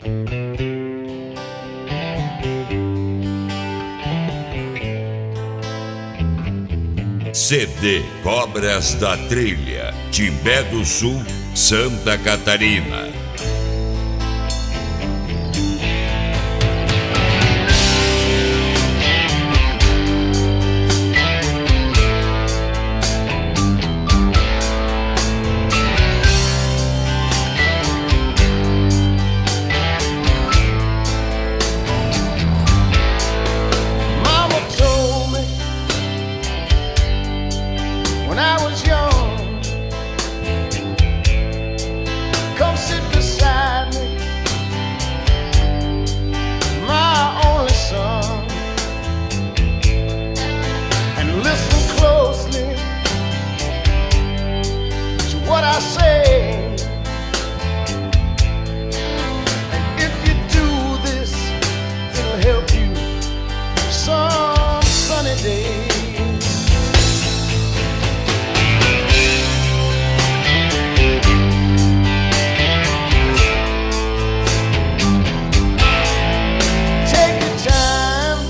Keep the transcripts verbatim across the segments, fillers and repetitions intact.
C D Cobras da Trilha, Timbé do Sul, Santa Catarina. What I say, and if you do this, it'll help you some sunny day. Take your time,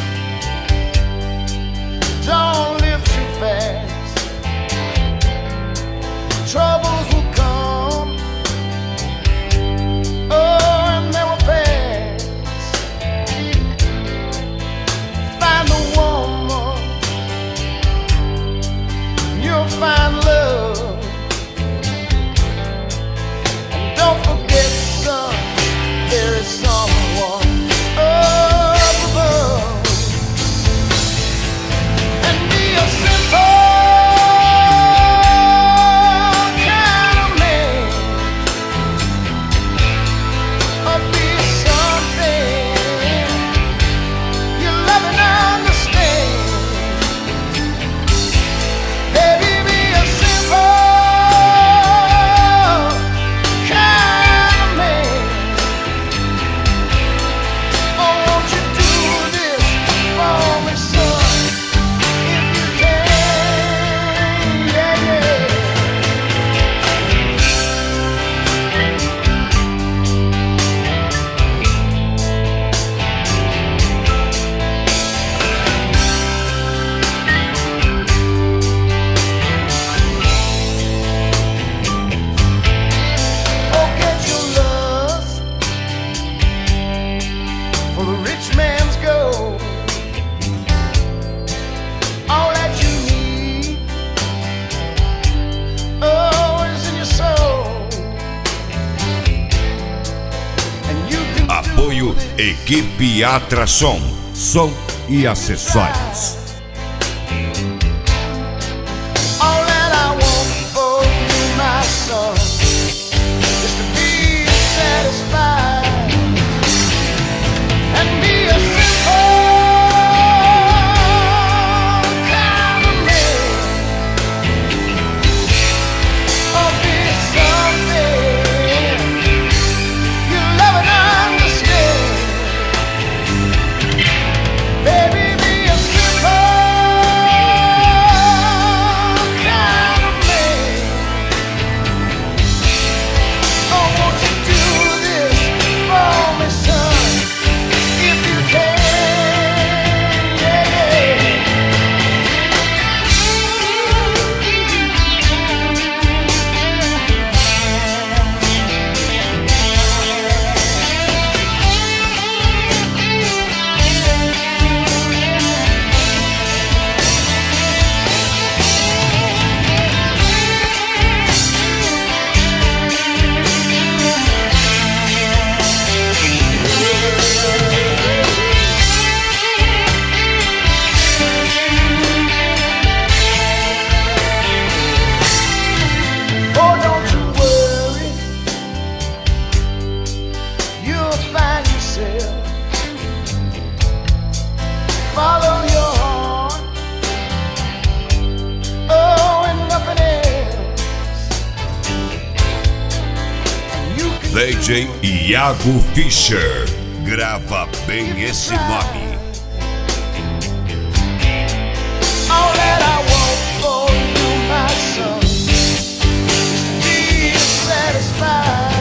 don't live too fast. Troubles will come, oh, and they will pass. Find a woman, you'll find love. And don't forget, son, there is someone up above. And be a simple Apoio Equipe Atração, som e acessórios. All that I want for you, my son, is to be satisfied and be a simple kind of man, or be something you love and understand. Baby, be a Follow your heart, oh, and nothing else. You can D J Iago Fischer, grava bem esse nome. all that I want for you, my son, is to be satisfied.